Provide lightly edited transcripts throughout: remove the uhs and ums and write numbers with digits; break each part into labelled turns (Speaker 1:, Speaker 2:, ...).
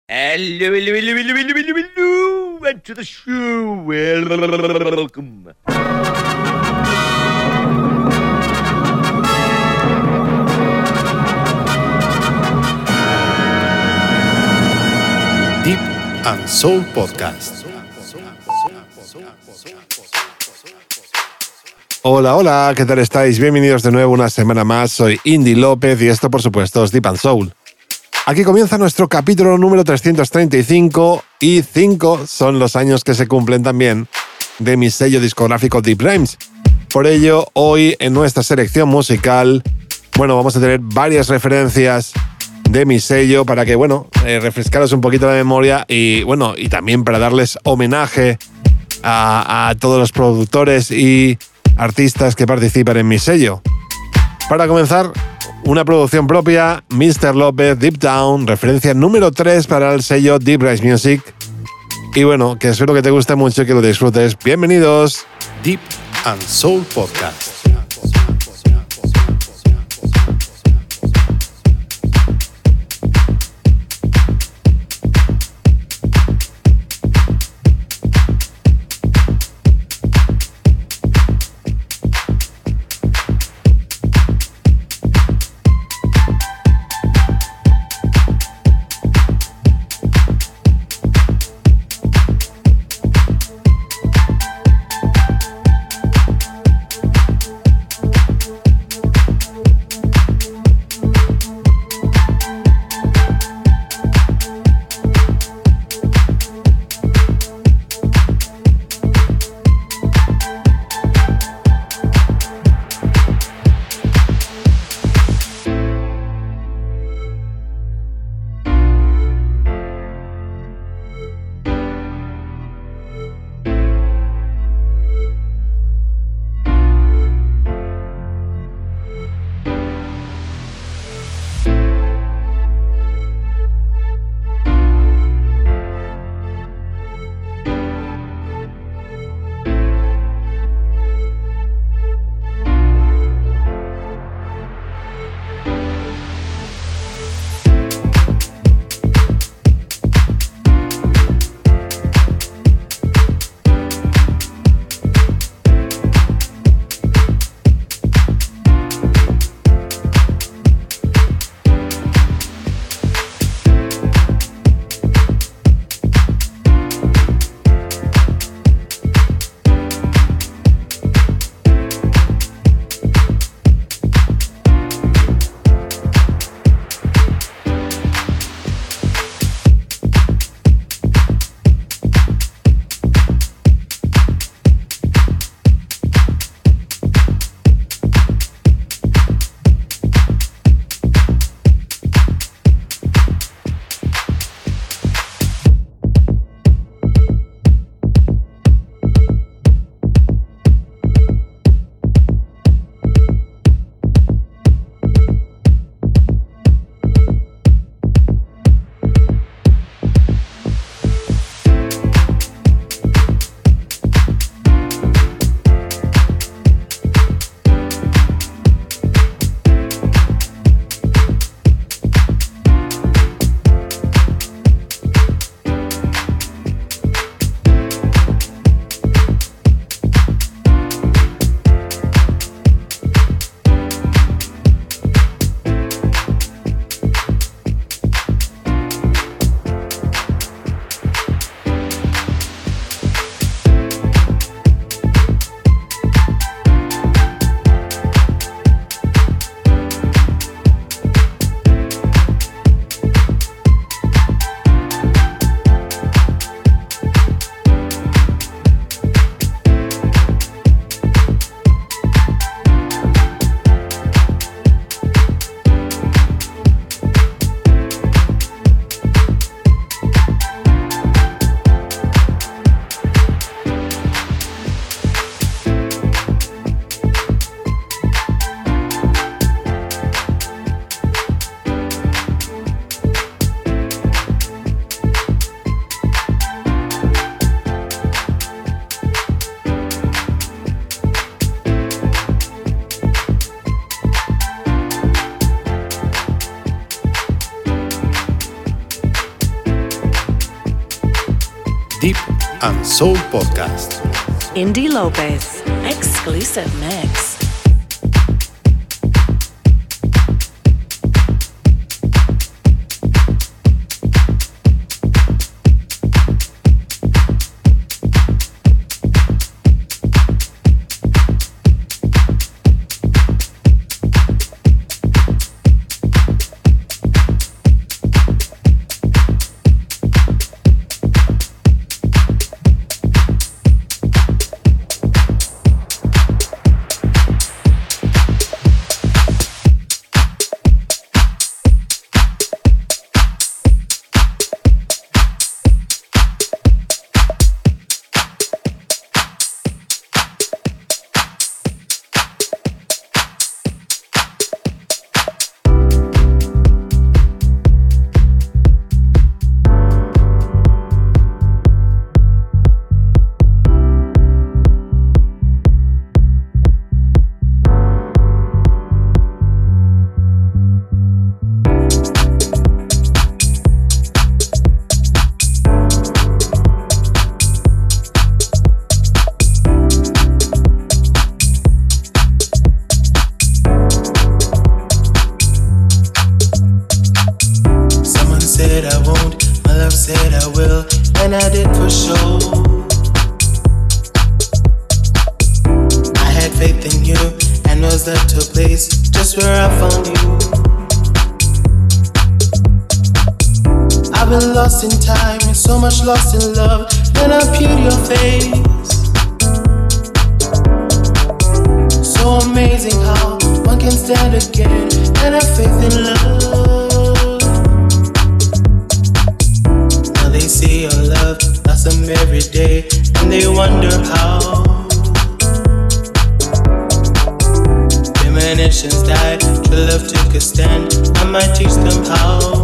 Speaker 1: Hello, hello, hello, hello, hello, hello, hello, and to the show. Welcome.
Speaker 2: Deep and Soul Podcast.
Speaker 3: Hola, hola, ¿qué tal estáis? Bienvenidos de nuevo una semana más. Soy Indy López y esto, por supuesto, es Deep and Soul. Aquí comienza nuestro capítulo número 335 y 5 son los años que se cumplen también de mi sello discográfico Deep Rhymes. Por ello, hoy en nuestra selección musical, vamos a tener varias referencias de mi sello para que, refrescaros un poquito la memoria y también para darles homenaje a todos los productores y artistas que participan en mi sello. Para comenzar, una producción propia, Mr. López, Deep Down, referencia número 3 para el sello Deep Rise Music. Y que espero que te guste mucho y que lo disfrutes. ¡Bienvenidos!
Speaker 2: Deep and Soul Podcast. Deep and Soul Podcast.
Speaker 4: Indy Lopez, exclusive mix.
Speaker 5: Lost in love, then I viewed your face. So amazing how one can stand again and have faith in love. Now they see your love blossom every day, and they wonder how. Premonitions died, true love took a stand. I might teach them how.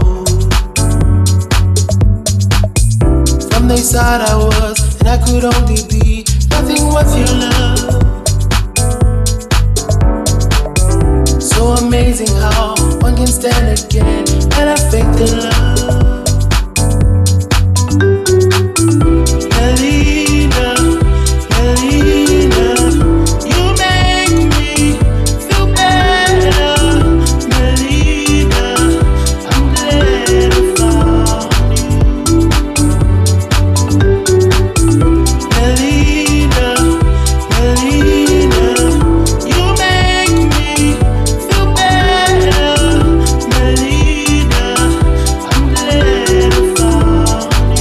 Speaker 5: From their side I was, and I could only be nothing worth your love. So amazing how one can stand again and have faith in love. Melina, Melina, you make me feel better. Melina, I'm glad I found you. Melina, Melina, you make me feel better. Melina, I'm glad I found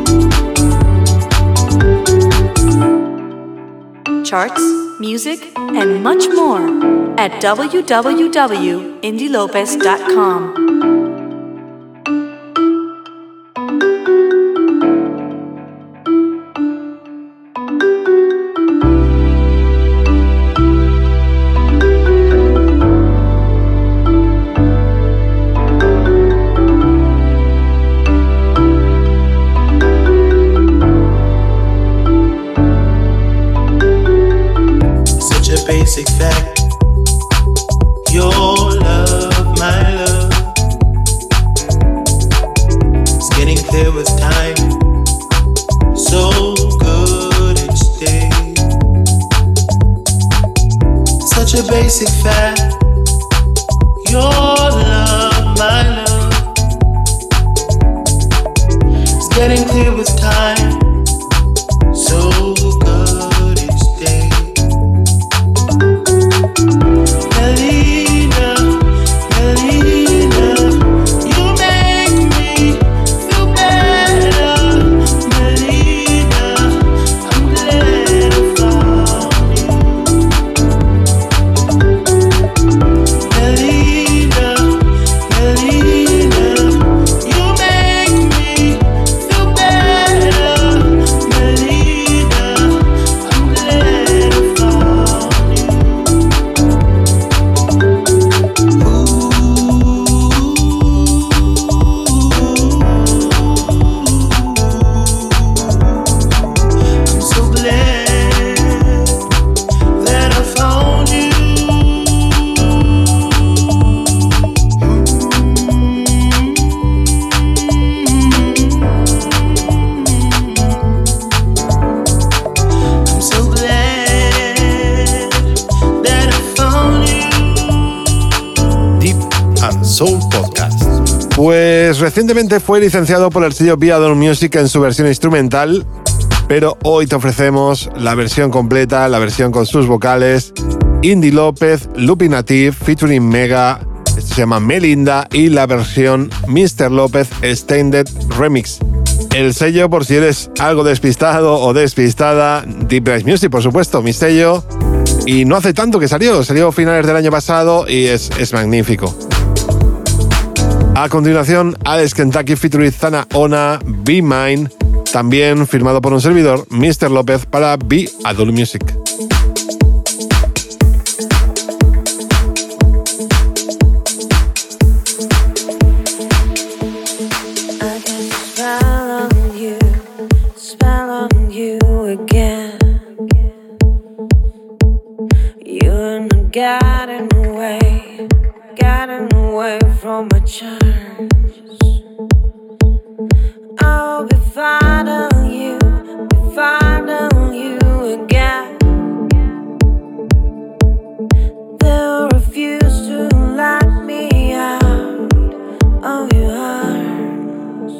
Speaker 5: you.
Speaker 4: Charts, music, and much more at www.indylopez.com.
Speaker 5: Basic fact, your love, my love, it's getting clear with time, so good each day. Such a basic fact, your love, my love, it's getting clear with time, so good each day. Melina, Melina, you make me feel better. Melina, I'm glad I found you. Melina, Melina, you make me feel better.
Speaker 3: recientemente fue licenciado por el sello Viador Music en su versión instrumental, pero hoy te ofrecemos la versión completa, la versión con sus vocales. Indy López, Lupi Native, featuring Mega, esto se llama Melinda, y la versión Mr. López Extended Remix. El sello, por si eres algo despistado o despistada, Deep Rise Music, por supuesto, mi sello. Y no hace tanto que salió a finales del año pasado y es magnífico. A continuación, Alex Kentucky featuring Zana Ona, Be Mine, también firmado por un servidor, Mr. López, para Be Adult Music.
Speaker 6: Gotten away from my charms. I'll be fine on you again. They'll refuse to let me out of your arms.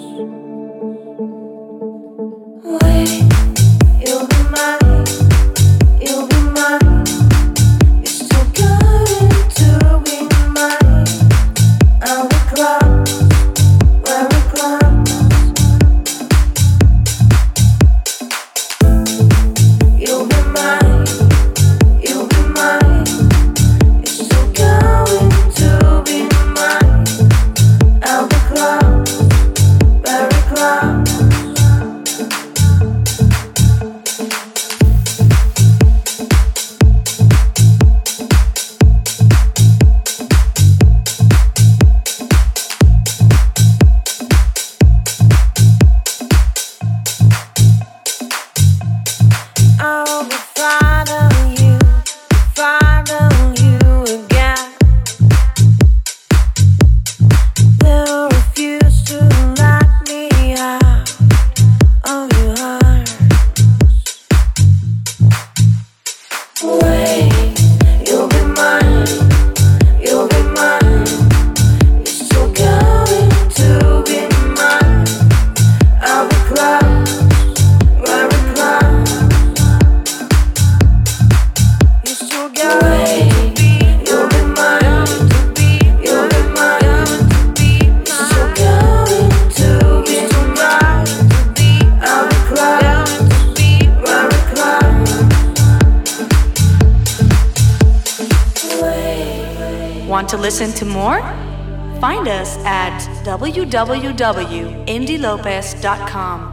Speaker 6: Wait, you'll be mine, you'll be mine. You're still going to be mine. I'll be close, very close. You'll be mine, you'll be mine. You're still going to be mine. I'll be close, very close. I'll be fine on you again. They'll refuse to let me out of your arms. Wait, you'll be mine, you'll be mine. You're still going to be mine. I'll be close, very close. You still got to be, you'll be mine, you'll be mine. You still going to be mine. I'll be close, very close.
Speaker 4: Want to listen to more? Find us at www.indylopez.com.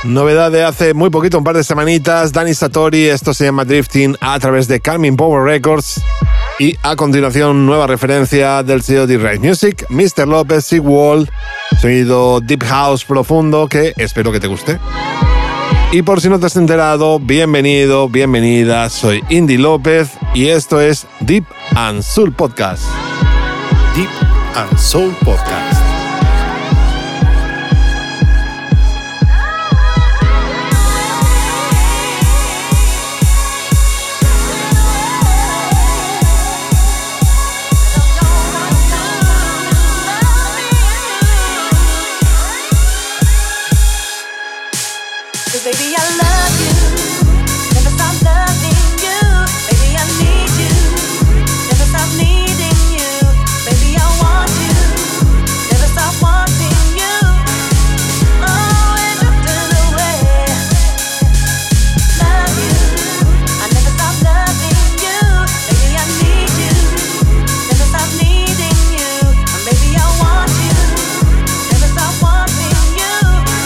Speaker 3: Novedad de hace muy poquito, un par de semanitas, Danny Satori, esto se llama Drifting a través de Carmine Power Records. Y a continuación, nueva referencia del sello de Rise Music, Mr. Lopez, Sig Wall, sonido Deep House profundo que espero que te guste. Y por si no te has enterado, bienvenido, bienvenida, soy Indy López y esto es Deep and Soul Podcast.
Speaker 2: Deep and Soul Podcast.
Speaker 6: Baby, I love you. Never stop loving you. Baby, I need you. Never stop needing you. Baby, I want you. Never stop wanting you. Oh, we're drifting away. Love you. I never stop loving you. Baby, I need you. Never stop needing you. Baby, I want you. Never stop wanting you.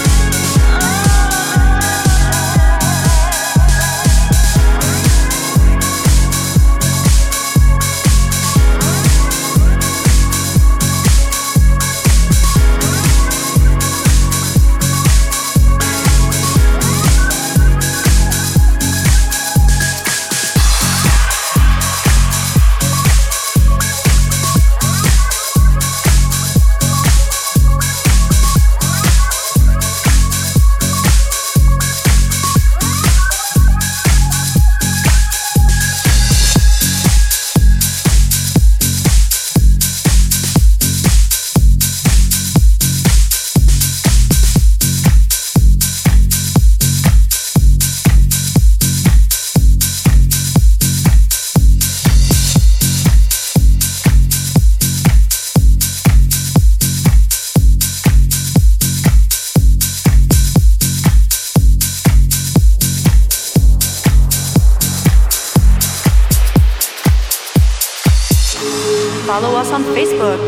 Speaker 4: Follow us on Facebook,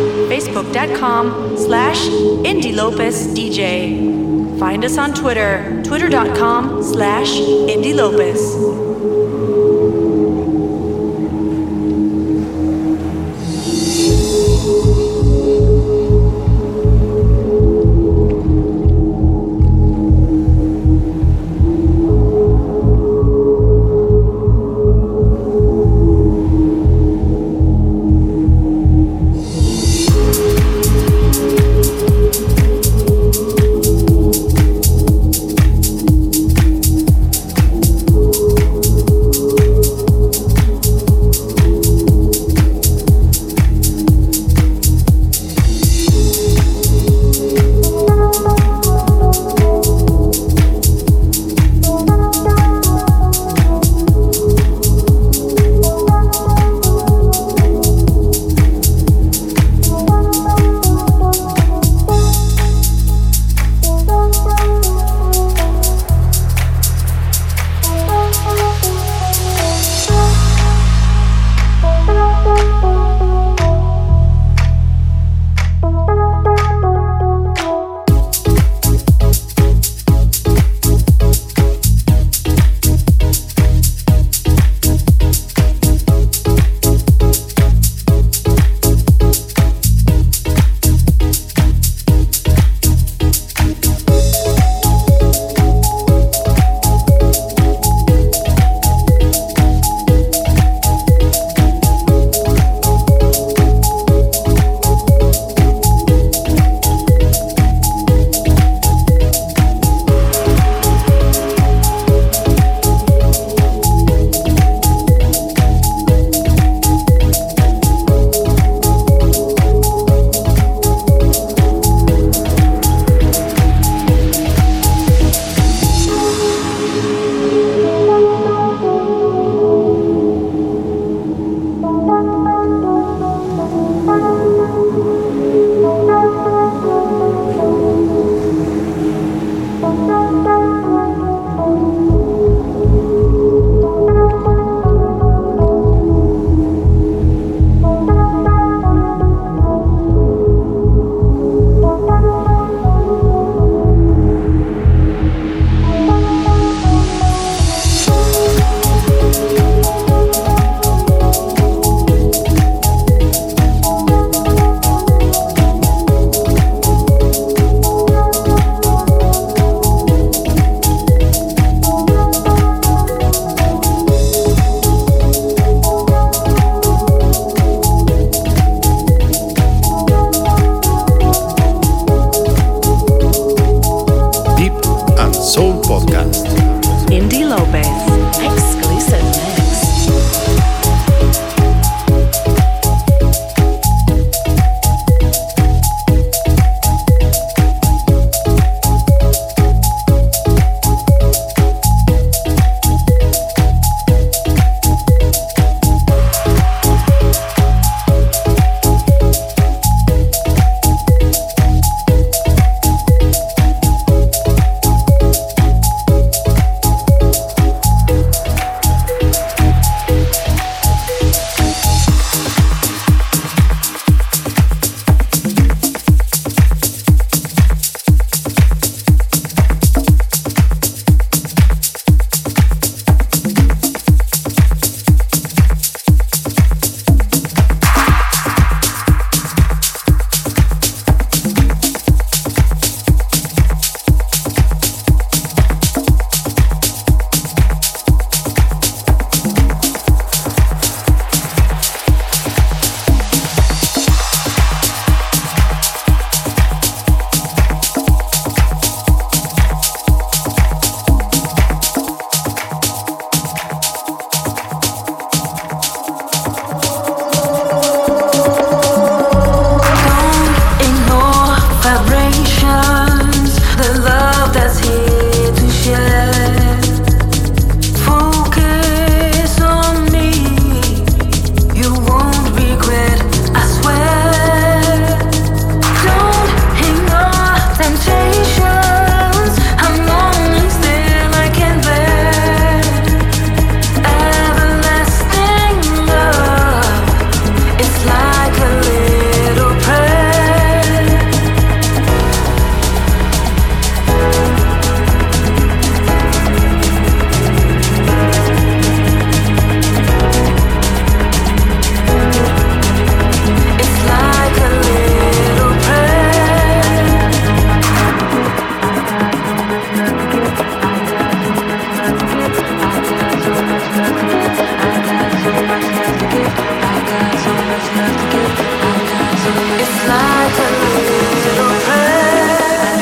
Speaker 4: facebook.com/IndyLopezDJ. Find us on Twitter, twitter.com/IndyLopez.
Speaker 6: vibrations, the love that's here to share. Focus on me, you won't regret, I swear. Don't ignore temptations, I'm lonely still I can bear. Everlasting love, it's like a little prayer. It's like a little prayer. It's like a little prayer.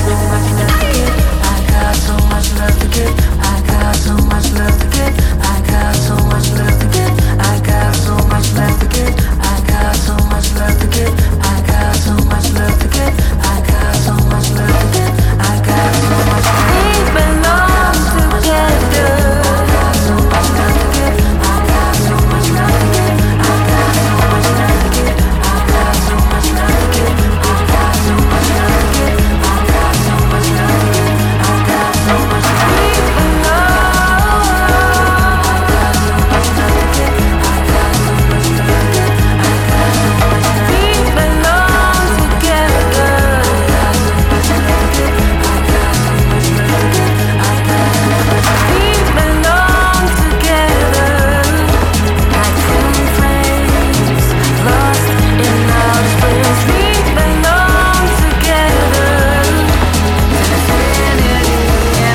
Speaker 6: I got so much love to give. I got so much love to give. I got so much love to give. I got so much love to give. I got so much love to give. I got so much love to give. I got so much love to give. I got so much love to give. We belong together. I got so much love to give. I got so much love to give. I got so much love to give. I got so much love to give. I got so much love to give. I got so much love to give. I got so much love to give. We belong. I got so much love to give. I got so much love to give. I got so much love to give. We belong together. I got so much love to give. I got so much love to give. I got so much love to give. We belong together. Like twin flames lost in outer space. We belong together. Infinity and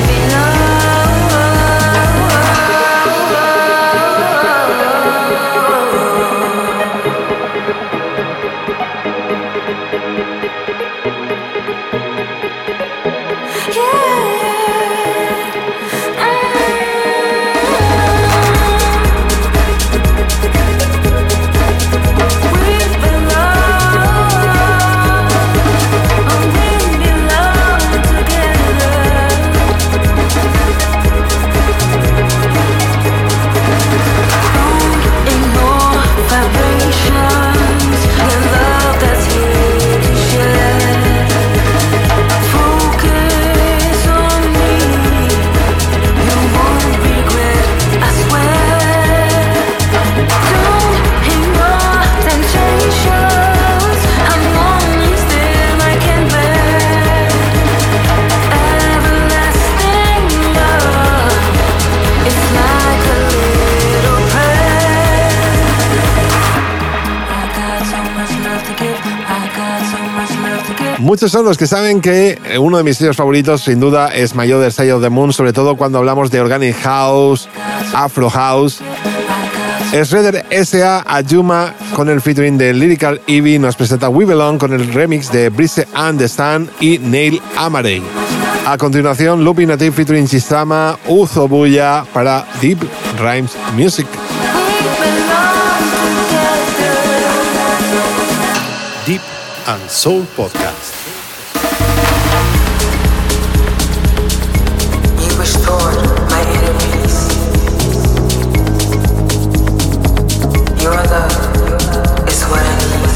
Speaker 6: vibrations, the love that's here to share. Focus on me, you won't regret, I swear. Don't ignore temptations, I'm lonely still I can bear. Everlasting love, it's like a little prayer. I got so much love to give. I got so much love to give.
Speaker 3: Muchos son los que saben que uno de mis sellos favoritos, sin duda, es My Other Side of the Moon, sobre todo cuando hablamos de Organic House, Afro House. Shredder S.A. Ayuma, con el featuring de Lyrical Eevee, nos presenta We Belong con el remix de Brice and the Sun y Neil Amarey. A continuación, Lupi Native featuring Chisama, Uzobuya para Deep Rhymes Music.
Speaker 2: Deep and Soul Podcast.
Speaker 5: You restored my inner peace. Your love is what I need.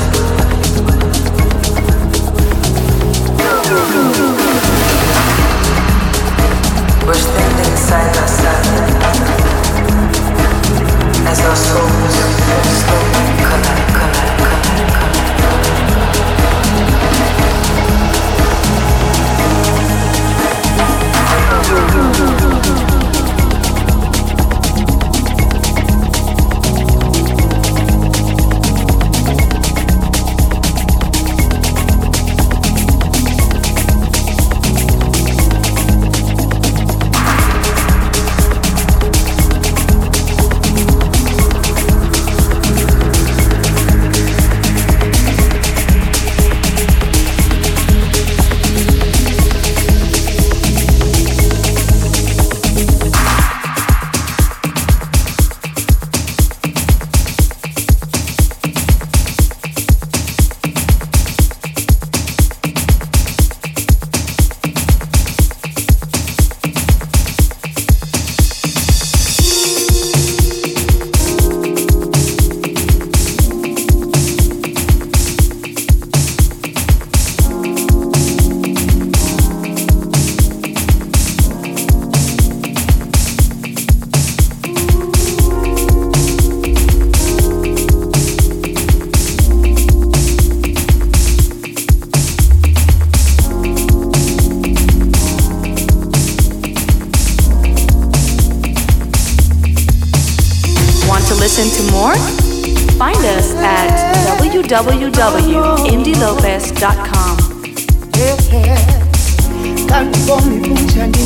Speaker 5: We're standing side by side as our souls slowly collide.
Speaker 4: listen to more? Find us at www.indielopez.com.
Speaker 5: Kanti bomi bunjani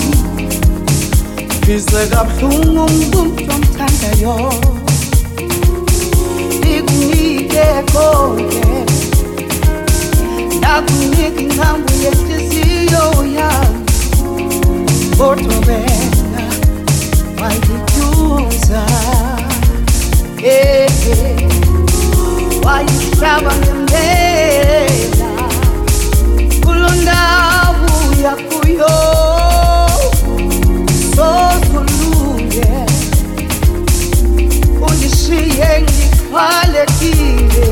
Speaker 5: Bizwe kabuhlungu umuntu omthandayo Ikunike konke Nakunika inhambu yenhliziyo yami Kodwa wena wayiduza wayihlaba ngempela kulondawo yakuyo sokulunge undishiye ngikhalekile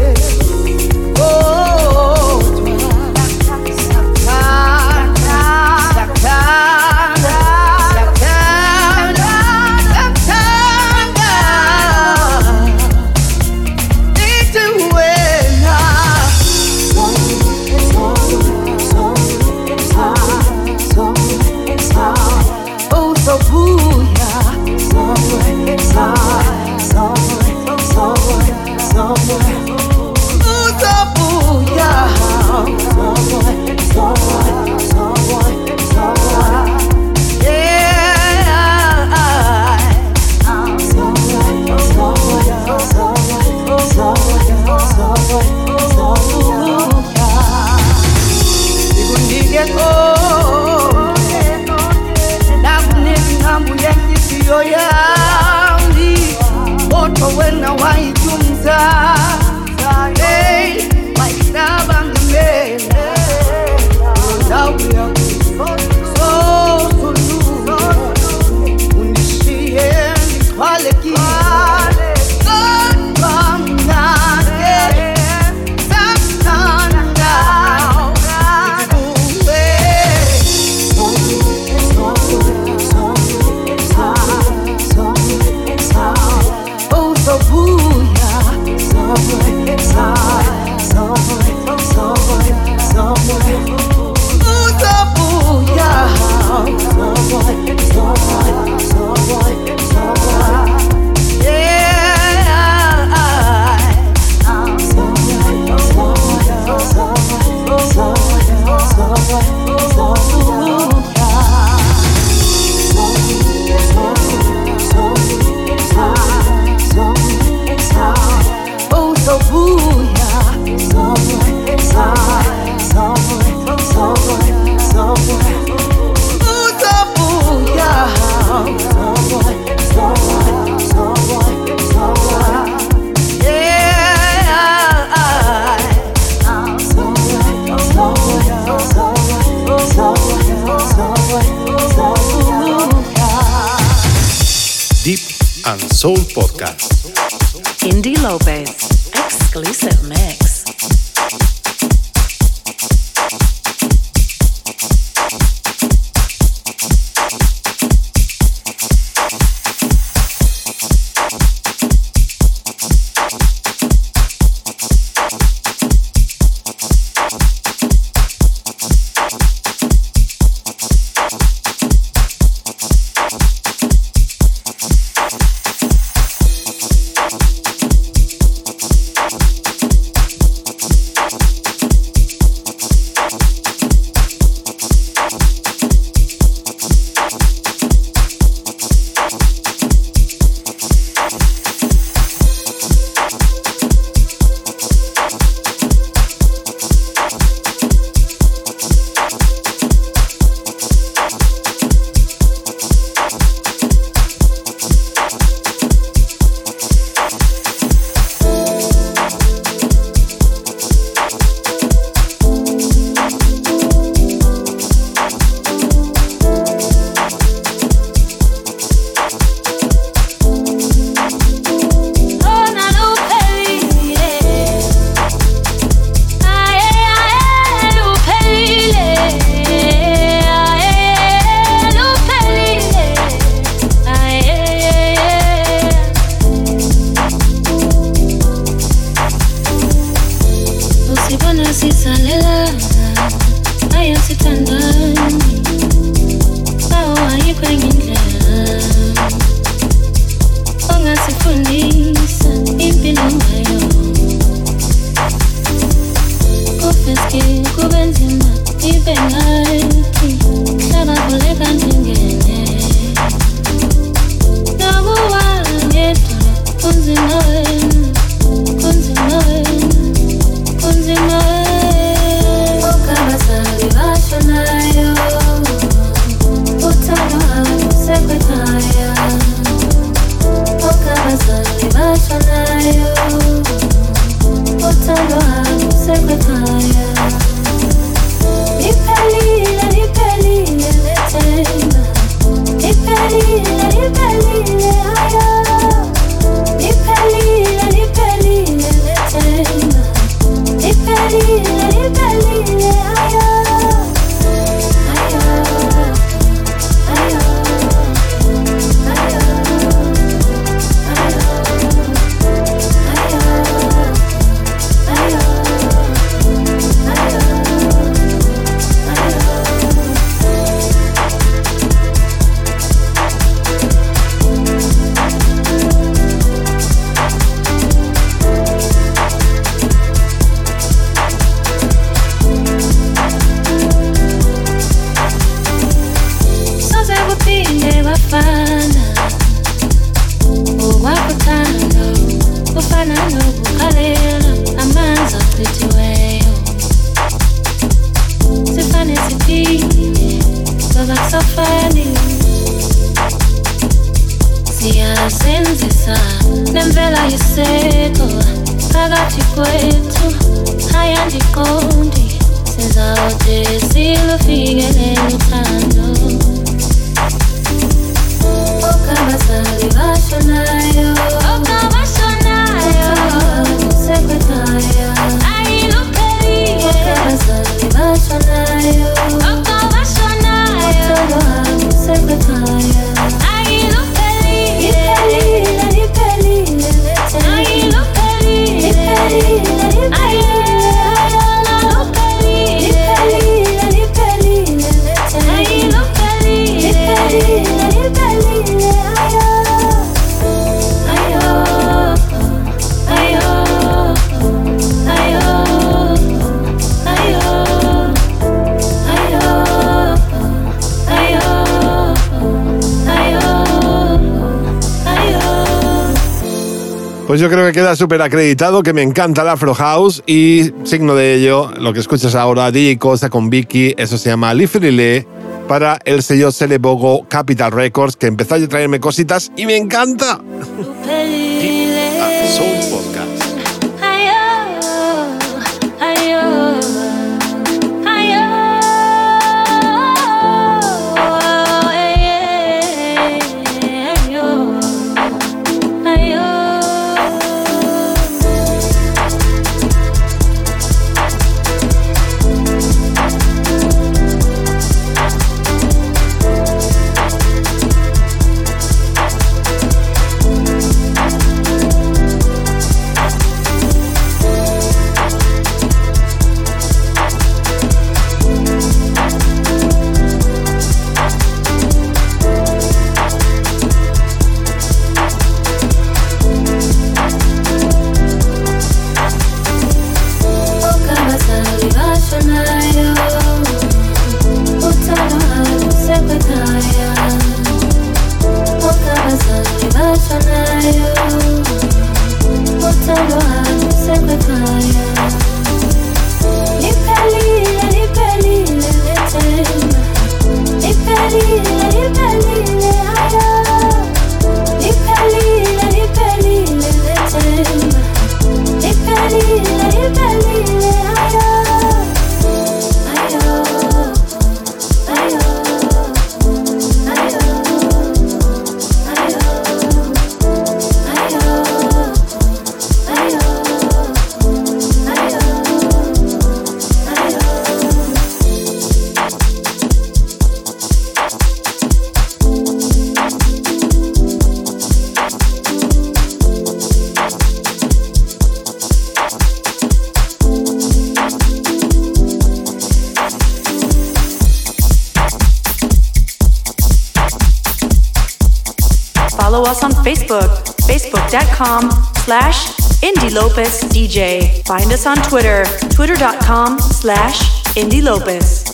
Speaker 2: Deep and Soul Podcast.
Speaker 4: Indie Lopez, exclusive mix.
Speaker 7: ongasifundisa impilo ngayo. Kufiske kube nzima ibe ngathi hlakavuleka ndingene. Nakuwa ngedwa kunzima wena, kunzima wena, kunzima wena. Okabazali bashonayo, uthando alusekwekhaya. Okabazali bashonayo, uthando alusekwekhaya. Liphelile, liphelile lethemba, liphelile, liphelile haya. Liphelile, liphelile lethemba, liphelile, liphelile haya. Siyasenzisa nemvela yiseko phakathi kwethu, haya ndiqondi sizawude silufikelele uthando. Okabazali bashonayo, okabashonayo, sekwekhaya. Ayiluphelile. Okabazali bashonayo, okabashonayo, sekwekhaya.
Speaker 3: Pues yo creo que queda súper acreditado que me encanta el Afro House y signo de ello, lo que escuchas ahora, DJ Koza con Vicky, eso se llama Lifrilé para el sello Selebogo Capital Records, que empezó a traerme cositas y me encanta.
Speaker 2: Deep and Soul Podcast.
Speaker 4: Follow us on Facebook, Facebook.com/IndyLopezDJ. Find us on Twitter, twitter.com/IndyLopez.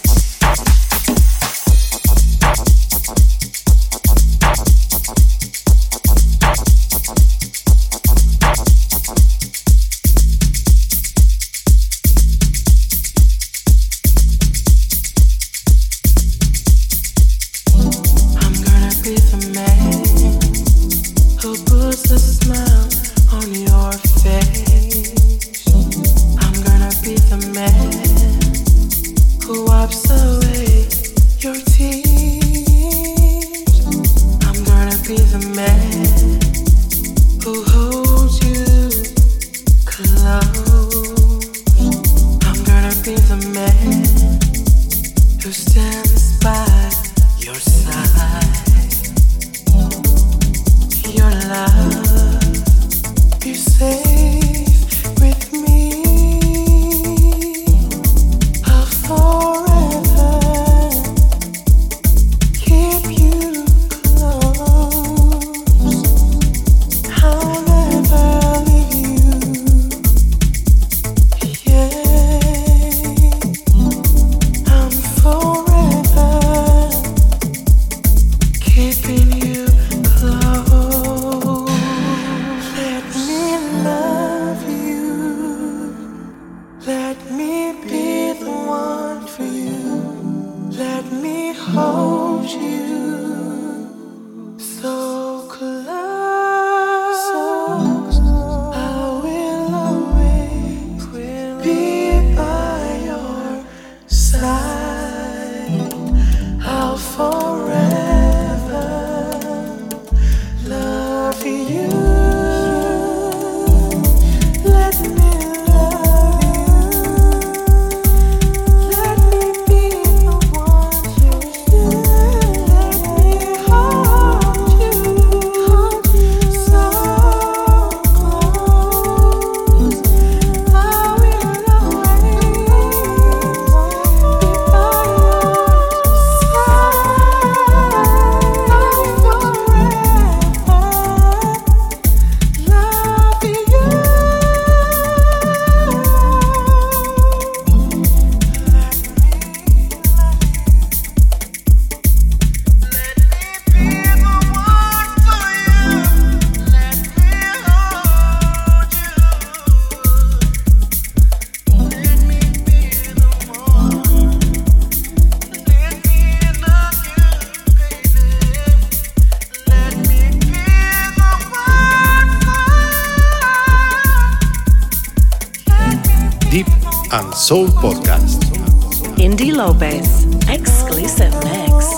Speaker 3: Soul Podcast.
Speaker 4: Indy Lopez, exclusive mix.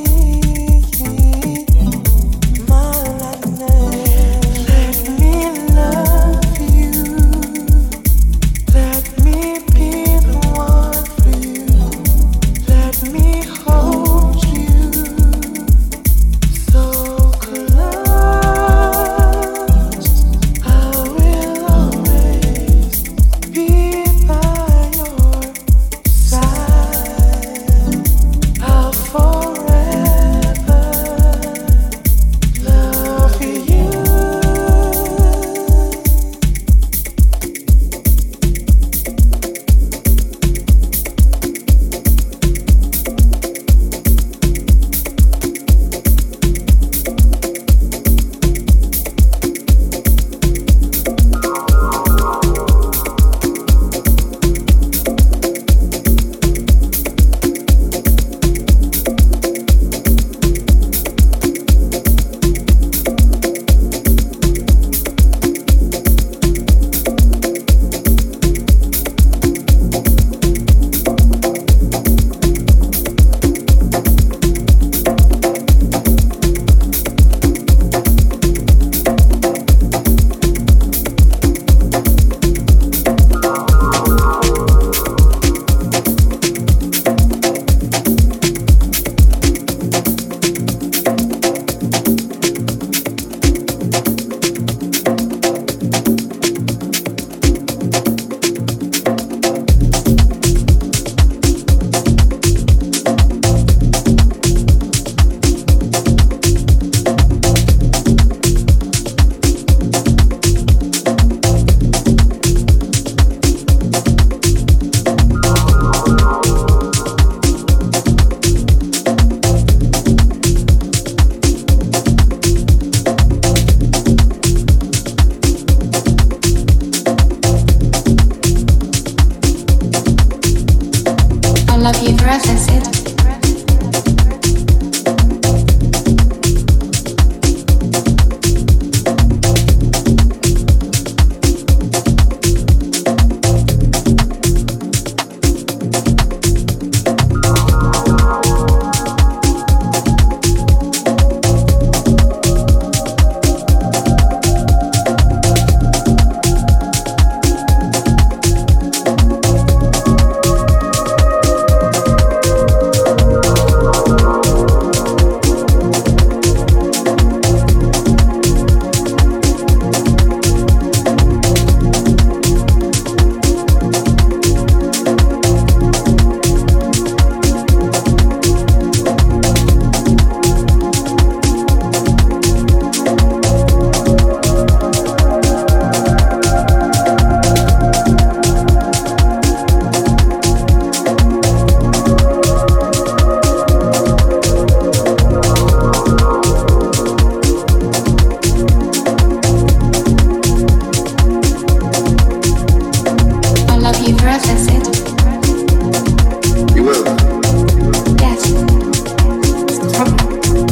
Speaker 5: Let me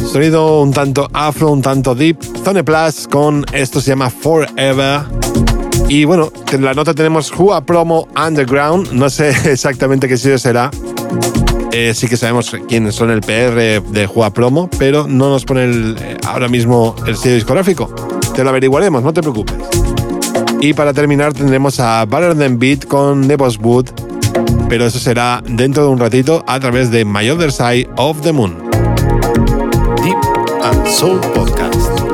Speaker 3: Sonido un tanto afro, un tanto deep. Zone Plus con esto se llama Forever. Y bueno, en la nota tenemos Hua Promo Underground. No sé exactamente qué sello será. Sí que sabemos quiénes son el PR de Hua Promo, pero no nos pone ahora mismo el sello discográfico. Te lo averiguaremos, no te preocupes. Y para terminar tendremos a Better Than Beat con The Boss Wood, pero eso será dentro de un ratito a través de My Other Side of the Moon.
Speaker 8: Deep and Soul Podcast.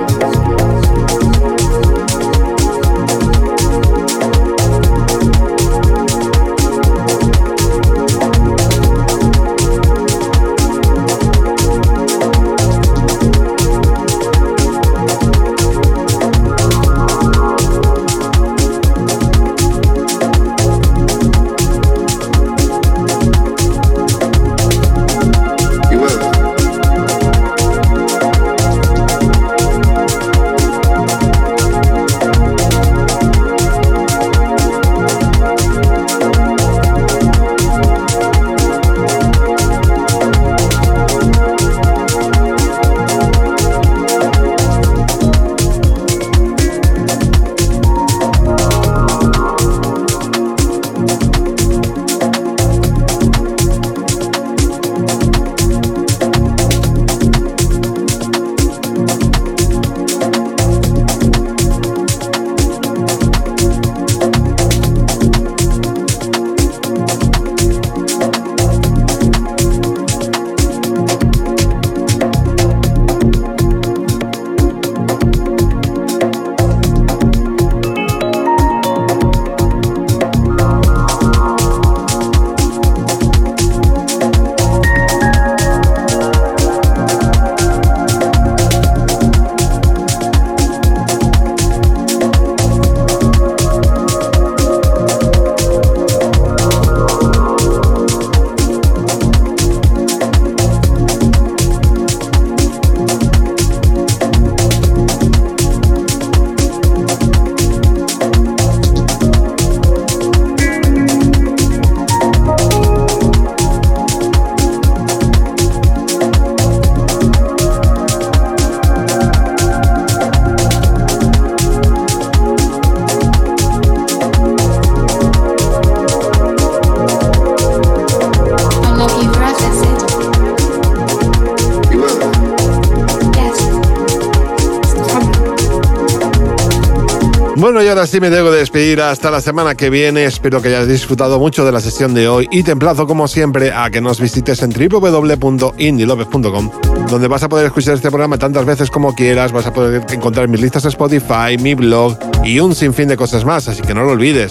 Speaker 3: Bueno, y ahora sí me tengo que despedir hasta la semana que viene. Espero que hayas disfrutado mucho de la sesión de hoy y te emplazo, como siempre, a que nos visites en www.indilopez.com, donde vas a poder escuchar este programa tantas veces como quieras. Vas a poder encontrar mis listas de Spotify, mi blog y un sinfín de cosas más, así que no lo olvides,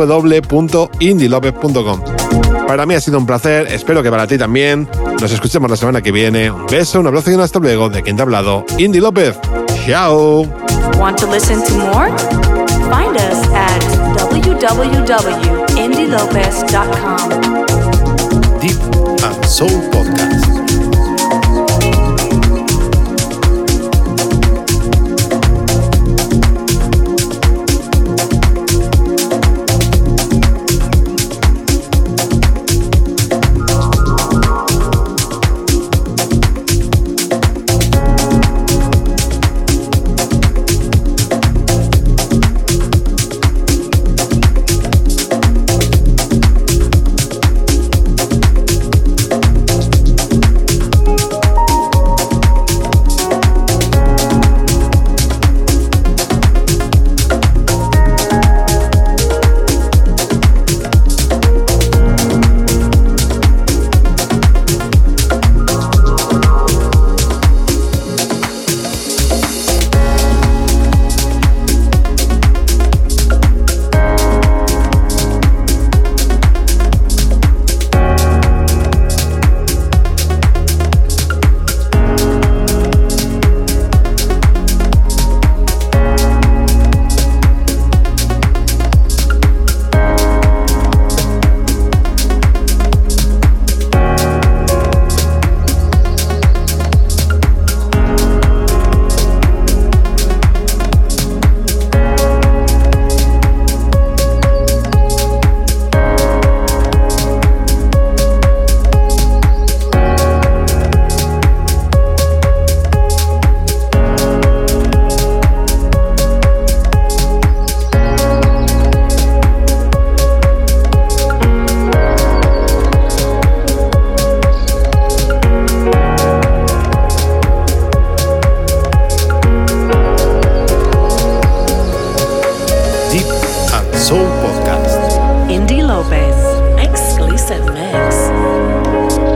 Speaker 3: www.indilopez.com. Para mí ha sido un placer, espero que para ti también. Nos escuchemos la semana que viene. Un beso, un abrazo y un hasta luego de quien te ha hablado, Indy López. ¡Chao!
Speaker 4: Want to listen to more? Find us at www.indylopez.com.
Speaker 8: Deep and Soul Podcast.
Speaker 2: 100% mix.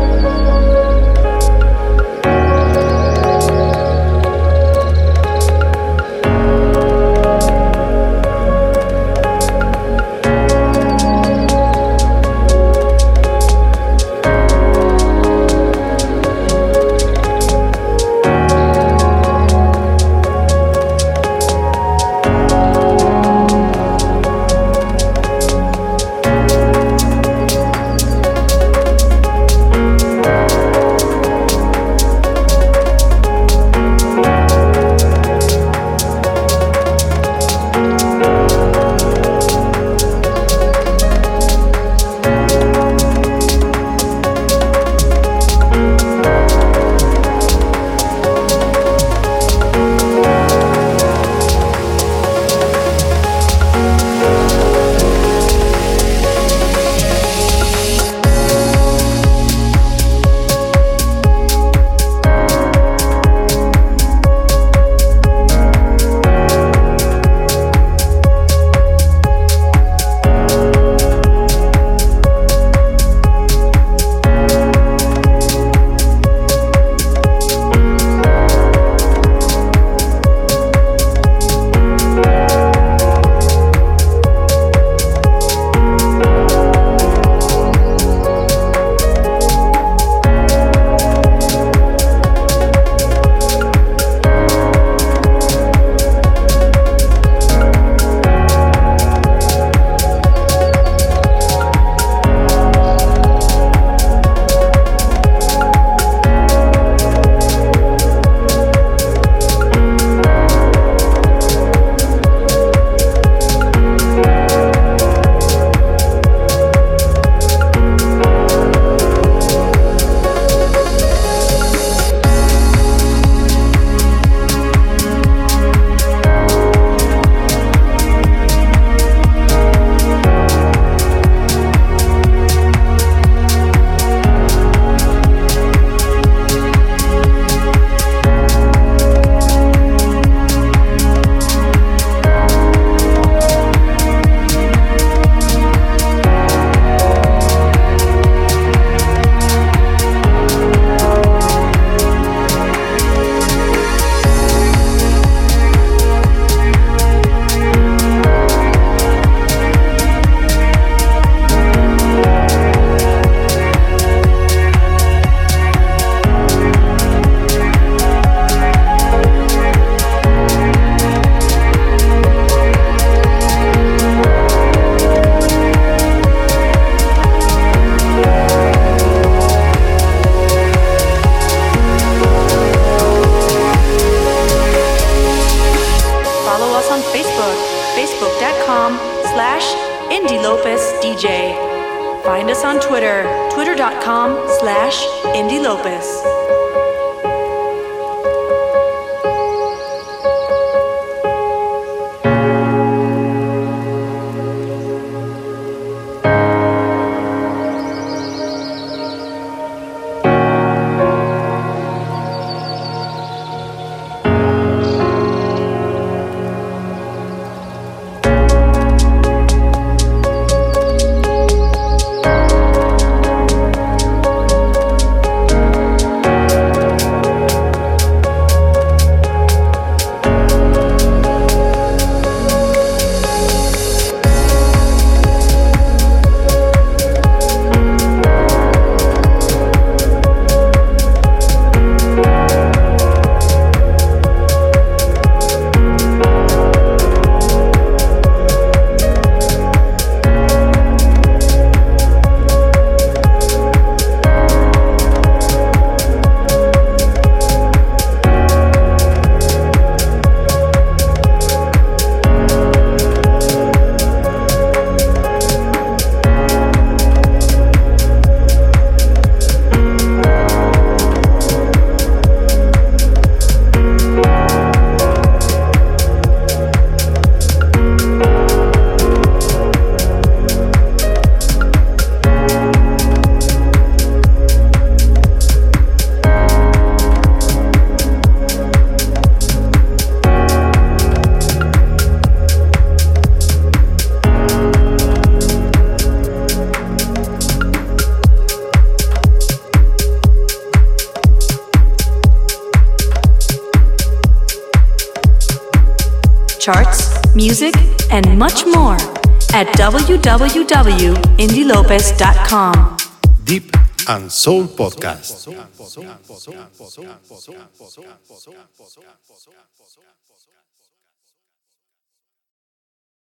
Speaker 4: IndieLopezDJ. Find us on Twitter, twitter.com/IndieLopez. music, and much more at www.indilopez.com.
Speaker 8: Deep and Soul Podcast.